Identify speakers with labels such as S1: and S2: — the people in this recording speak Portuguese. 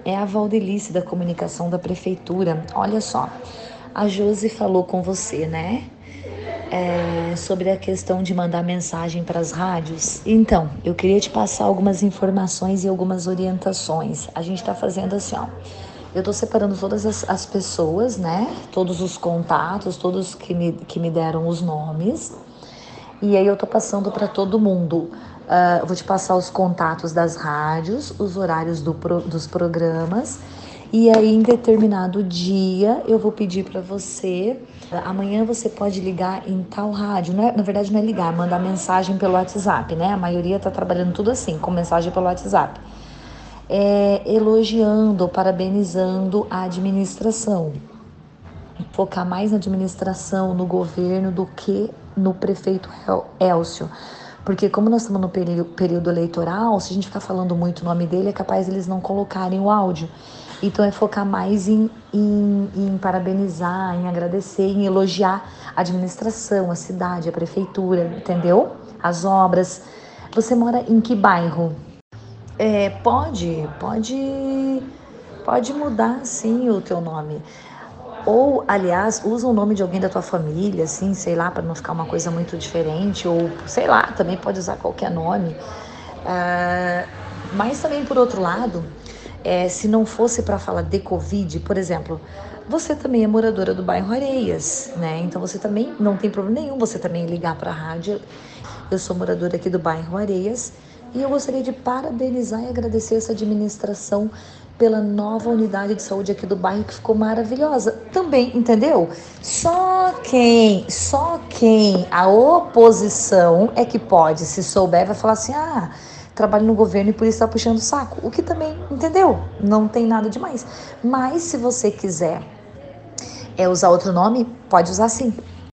S1: é a Valdelice da comunicação da prefeitura. Olha só, a Josi falou com você, né? Sobre a questão de mandar mensagem para as rádios. Então, eu queria te passar algumas informações e algumas orientações. A gente está fazendo assim, ó. Eu estou separando todas as pessoas, né? Todos os contatos, todos que me deram os nomes. E aí eu tô passando para todo mundo. Eu vou te passar os contatos das rádios, os horários dos programas. E aí, em determinado dia, eu vou pedir para você. Amanhã você pode ligar em tal rádio. Não é, na verdade, não é ligar, é mandar mensagem pelo WhatsApp, né? A maioria tá trabalhando tudo assim, com mensagem pelo WhatsApp. Elogiando, parabenizando a administração. Focar mais na administração, no governo, do que no prefeito Elcio. Porque como nós estamos no período eleitoral, se a gente ficar falando muito o nome dele, é capaz eles não colocarem o áudio. Então é focar mais em parabenizar, em agradecer, em elogiar a administração, a cidade, a prefeitura, entendeu? As obras. Você mora em que bairro? Pode mudar sim o teu nome. Ou, aliás, usa o nome de alguém da tua família, assim, sei lá, para não ficar uma coisa muito diferente, ou sei lá, também pode usar qualquer nome. Ah, mas também, por outro lado, se não fosse para falar de Covid, por exemplo, você também é moradora do bairro Areias, né? Então você também não tem problema nenhum você também ligar para a rádio. Eu sou moradora aqui do bairro Areias e eu gostaria de parabenizar e agradecer essa administração pela nova unidade de saúde aqui do bairro que ficou maravilhosa. Também, entendeu? Só quem a oposição é que pode, se souber, vai falar assim: "Ah, trabalho no governo e por isso está puxando o saco". O que também, entendeu? Não tem nada demais. Mas se você quiser usar outro nome, pode usar sim.